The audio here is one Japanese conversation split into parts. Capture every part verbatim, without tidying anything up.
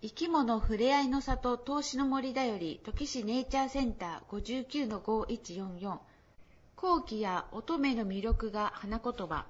生き物ふれあいの里投資の森だより土岐市ネイチャーセンター ごじゅうきゅうのごいちよんよん 後期や乙女の魅力が花言葉。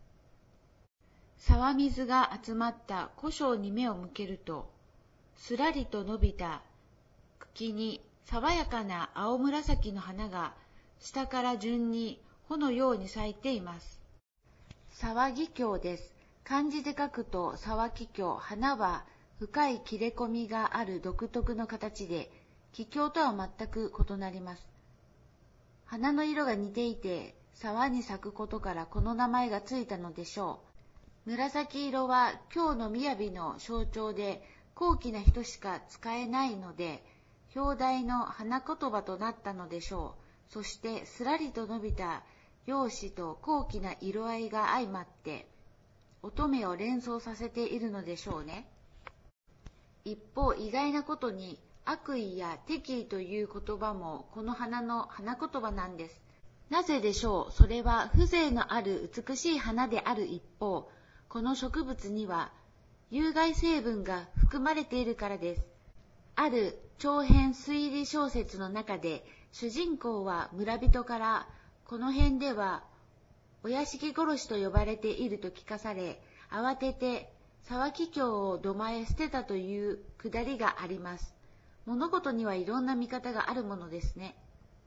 沢水が集まった古生に目を向けると、すらりと伸びた茎に爽やかな青紫の花が下から順に穂のように咲いています。沢木京です。漢字で書くと沢木京、花は深い切れ込みがある独特の形で、気境とは全く異なります。花の色が似ていて、沢に咲くことからこの名前がついたのでしょう。紫色は京の雅の象徴で、高貴な人しか使えないので、表題の花言葉となったのでしょう。そしてすらりと伸びた容姿と高貴な色合いが相まって、乙女を連想させているのでしょうね。一方、意外なことに悪意や敵意という言葉もこの花の花言葉なんです。なぜでしょう。それは風情のある美しい花である一方、この植物には有害成分が含まれているからです。ある長編推理小説の中で、主人公は村人からこの辺ではお屋敷殺しと呼ばれていると聞かされ、慌てて沢木京を土間へ捨てたというくだりがあります。物事にはいろんな見方があるものですね。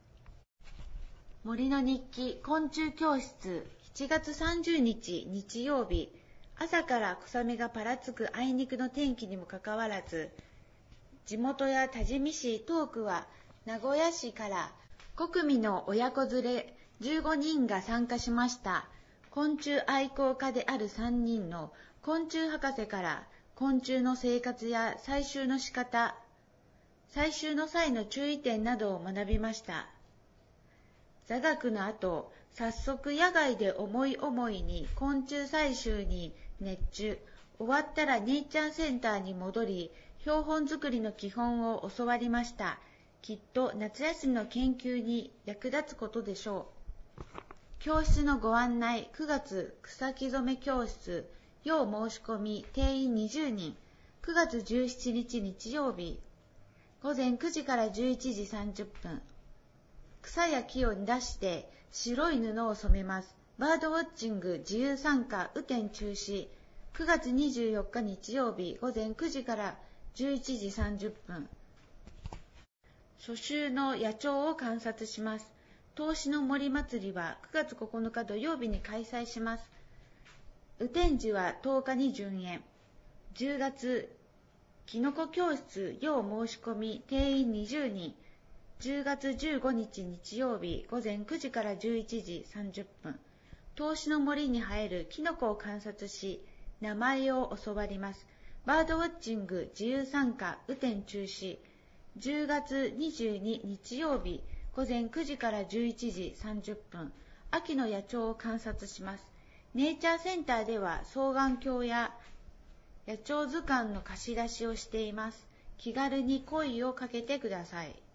森の日記昆虫教室しちがつさんじゅうにち日曜日、朝から小雨がぱらつくあいにくの天気にもかかわらず、地元や多治見市東区は名古屋市からごくみの親子連れじゅうごにんが参加しました。昆虫愛好家であるさんにんの昆虫博士から昆虫の生活や採集の仕方、採集の際の注意点などを学びました。座学の後、早速野外で思い思いに昆虫採集に熱中、終わったらネイチャーセンターに戻り、標本作りの基本を教わりました。きっと夏休みの研究に役立つことでしょう。教室のご案内、くがつ草木染め教室、要申し込み、定員にじゅうにん、くがつじゅうしちにち日曜日、ごぜんくじからじゅういちじさんじゅっぷん、草や木を出して白い布を染めます。バードウォッチング自由参加、雨天中止、くがつにじゅうよっか日曜日、ごぜんくじからじゅういちじさんじゅっぷん、初秋の野鳥を観察します。投資の森祭りはくがつここのか土曜日に開催します。雨天時はとおかに順延。じゅうがつ、きのこ教室要申し込み、定員にじゅうにん。じゅうがつじゅうごにち日曜日、ごぜんくじからじゅういちじさんじゅっぷん。投資の森に生えるキノコを観察し、名前を教わります。バードウォッチング自由参加、雨天中止。じゅうがつにじゅうに日曜日、ごぜんくじからじゅういちじさんじゅっぷん、秋の野鳥を観察します。ネイチャーセンターでは双眼鏡や野鳥図鑑の貸し出しをしています。気軽に声をかけてください。